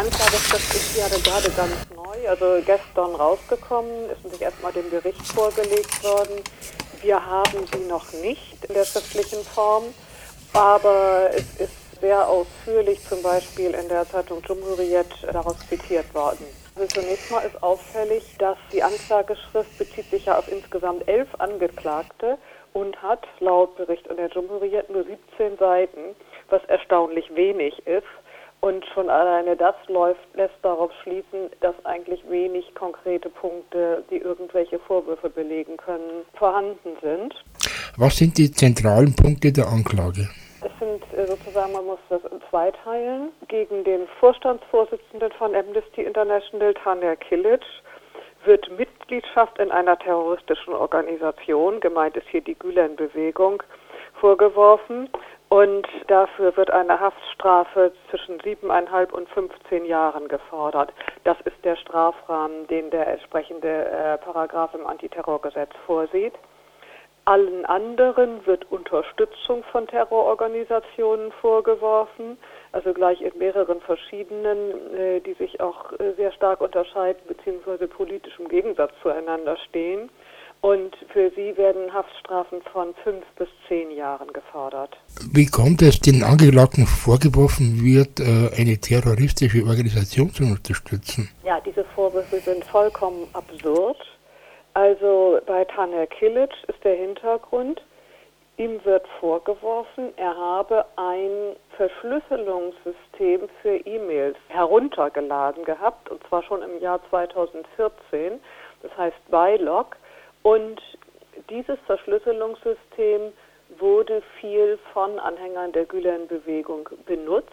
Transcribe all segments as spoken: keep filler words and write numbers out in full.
Anklage ist ja gerade ganz neu, also gestern rausgekommen, ist natürlich erstmal dem Gericht vorgelegt worden. Wir haben sie noch nicht in der schriftlichen Form, aber es ist sehr ausführlich zum Beispiel in der Zeitung Cumhuriyet daraus zitiert worden. Also zunächst mal ist auffällig, dass die Anklageschrift bezieht sich ja auf insgesamt elf Angeklagte und hat laut Bericht in der Cumhuriyet nur siebzehn Seiten, was erstaunlich wenig ist. Und schon alleine das läuft, lässt darauf schließen, dass eigentlich wenig konkrete Punkte, die irgendwelche Vorwürfe belegen können, vorhanden sind. Was sind die zentralen Punkte der Anklage? Es sind sozusagen, man muss das in zwei teilen. Gegen den Vorstandsvorsitzenden von Amnesty International, Taner Kilic, wird Mitgliedschaft in einer terroristischen Organisation, gemeint ist hier die Gülen-Bewegung, vorgeworfen. Und dafür wird eine Haftstrafe zwischen siebeneinhalb und fünfzehn Jahren gefordert. Das ist der Strafrahmen, den der entsprechende äh, Paragraph im Antiterrorgesetz vorsieht. Allen anderen wird Unterstützung von Terrororganisationen vorgeworfen, also gleich in mehreren verschiedenen, äh, die sich auch äh, sehr stark unterscheiden bzw. politisch im Gegensatz zueinander stehen. Und für sie werden Haftstrafen von fünf bis zehn Jahren gefordert. Wie kommt es den Angeklagten vorgeworfen wird, eine terroristische Organisation zu unterstützen? Ja, diese Vorwürfe sind vollkommen absurd. Also bei Taner Kilic ist der Hintergrund, ihm wird vorgeworfen, er habe ein Verschlüsselungssystem für E-Mails heruntergeladen gehabt, und zwar schon im Jahr zweitausendvierzehn, das heißt Bylog. Und dieses Verschlüsselungssystem wurde viel von Anhängern der Gülen-Bewegung benutzt,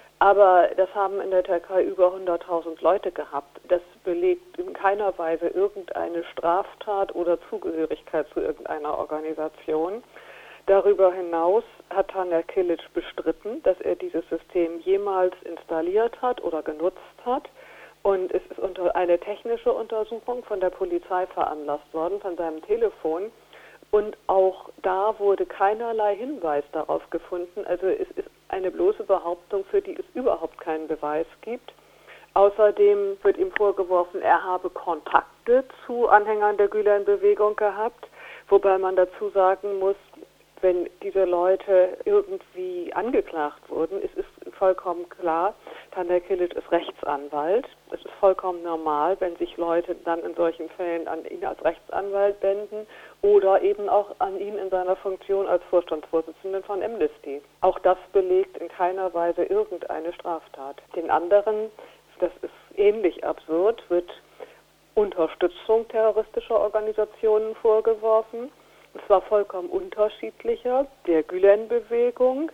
aber das haben in der Türkei über hunderttausend Leute gehabt. Das belegt in keiner Weise irgendeine Straftat oder Zugehörigkeit zu irgendeiner Organisation. Darüber hinaus hat Taner Kilic bestritten, dass er dieses System jemals installiert hat oder genutzt hat. Und es ist unter eine technische Untersuchung von der Polizei veranlasst worden, von seinem Telefon. Und auch da wurde keinerlei Hinweis darauf gefunden. Also es ist eine bloße Behauptung, für die es überhaupt keinen Beweis gibt. Außerdem wird ihm vorgeworfen, er habe Kontakte zu Anhängern der Gülen-Bewegung gehabt. Wobei man dazu sagen muss, wenn diese Leute irgendwie angeklagt wurden, es ist vollkommen klar, Taner Kilic ist Rechtsanwalt. Es ist vollkommen normal, wenn sich Leute dann in solchen Fällen an ihn als Rechtsanwalt wenden oder eben auch an ihn in seiner Funktion als Vorstandsvorsitzenden von Amnesty. Auch das belegt in keiner Weise irgendeine Straftat. Den anderen, das ist ähnlich absurd, wird Unterstützung terroristischer Organisationen vorgeworfen. Und zwar vollkommen unterschiedlicher, der Gülen-Bewegung,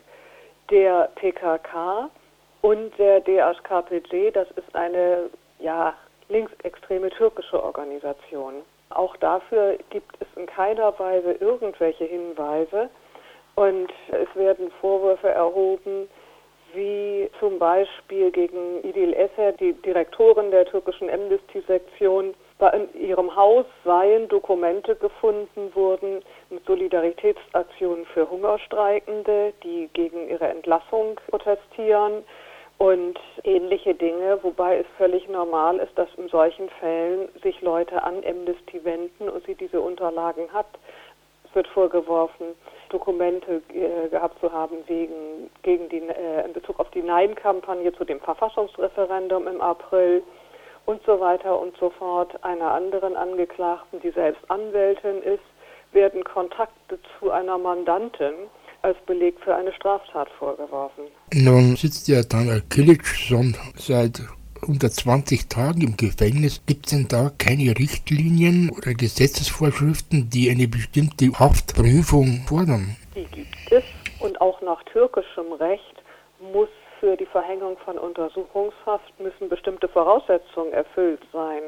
der P K K und der D H K P C, das ist eine ja, linksextreme türkische Organisation. Auch dafür gibt es in keiner Weise irgendwelche Hinweise und es werden Vorwürfe erhoben, wie zum Beispiel gegen İdil Eser, die Direktorin der türkischen Amnesty-Sektion. In ihrem Haus seien Dokumente gefunden worden mit Solidaritätsaktionen für Hungerstreikende, die gegen ihre Entlassung protestieren und ähnliche Dinge, wobei es völlig normal ist, dass in solchen Fällen sich Leute an Amnesty wenden und sie diese Unterlagen hat. Es wird vorgeworfen, Dokumente äh, gehabt zu haben wegen, gegen die, äh, in Bezug auf die Nein-Kampagne zu dem Verfassungsreferendum im April und so weiter und so fort. Einer anderen Angeklagten, die selbst Anwältin ist, werden Kontakte zu einer Mandantin als Beleg für eine Straftat vorgeworfen. Nun sitzt ja Taner Kilic schon seit hundertzwanzig Tagen im Gefängnis. Gibt es denn da keine Richtlinien oder Gesetzesvorschriften, die eine bestimmte Haftprüfung fordern? Die gibt es und auch nach türkischem Recht muss für die Verhängung von Untersuchungshaft müssen bestimmte Voraussetzungen erfüllt sein.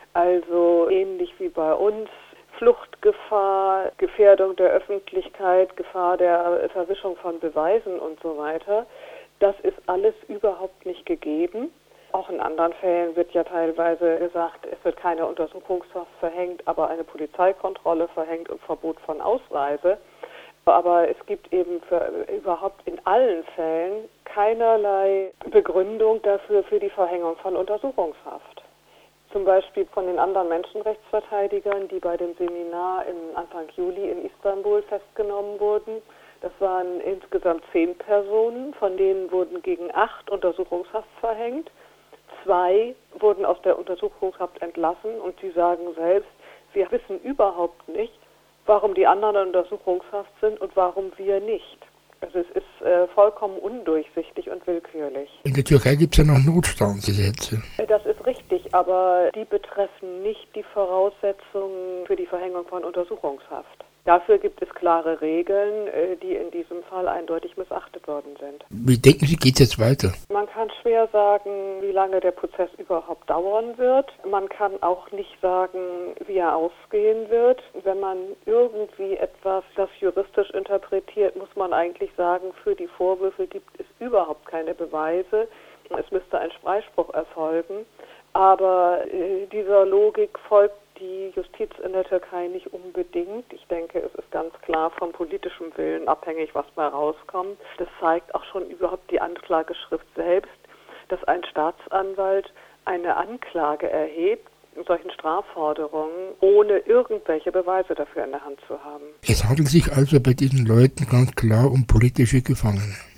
Also ähnlich wie bei uns Fluchtgefahr, Gefährdung der Öffentlichkeit, Gefahr der Verwischung von Beweisen und so weiter. Das ist alles überhaupt nicht gegeben. Auch in anderen Fällen wird ja teilweise gesagt, es wird keine Untersuchungshaft verhängt, aber eine Polizeikontrolle verhängt und Verbot von Ausreise. Aber es gibt eben für, überhaupt in allen Fällen keinerlei Begründung dafür für die Verhängung von Untersuchungshaft. Zum Beispiel von den anderen Menschenrechtsverteidigern, die bei dem Seminar im Anfang Juli in Istanbul festgenommen wurden. Das waren insgesamt zehn Personen, von denen wurden gegen acht Untersuchungshaft verhängt. Zwei wurden aus der Untersuchungshaft entlassen und sie sagen selbst, wir wissen überhaupt nicht, warum die anderen in Untersuchungshaft sind und warum wir nicht. Also es ist äh, vollkommen undurchsichtig und willkürlich. In der Türkei gibt es ja noch Notstandsgesetze. Das ist richtig, aber die betreffen nicht die Voraussetzungen für die Verhängung von Untersuchungshaft. Dafür gibt es klare Regeln, die in diesem Fall eindeutig missachtet worden sind. Wie denken Sie, geht es jetzt weiter? Man kann schwer sagen, wie lange der Prozess überhaupt dauern wird. Man kann auch nicht sagen, wie er ausgehen wird. Wenn man irgendwie etwas, das juristisch interpretiert, muss man eigentlich sagen, für die Vorwürfe gibt es überhaupt keine Beweise. Es müsste ein Freispruch erfolgen. Aber äh, dieser Logik folgt die Justiz in der Türkei nicht unbedingt. Ich denke, es ist ganz klar vom politischen Willen abhängig, was mal rauskommt. Das zeigt auch schon überhaupt die Anklageschrift selbst, dass ein Staatsanwalt eine Anklage erhebt in solchen Strafforderungen, ohne irgendwelche Beweise dafür in der Hand zu haben. Es handelt sich also bei diesen Leuten ganz klar um politische Gefangene.